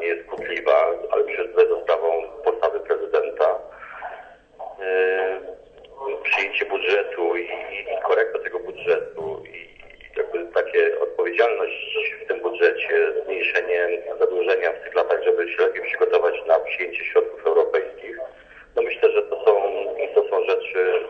nie jest kłótliwa, ale myślę, że tutaj za sprawą postawy prezydenta przyjęcie budżetu i korekta tego budżetu i jakby takie odpowiedzialność w tym budżecie, zmniejszenie zadłużenia w tych latach, żeby się lepiej przygotować na przyjęcie środków europejskich. No myślę, że to są rzeczy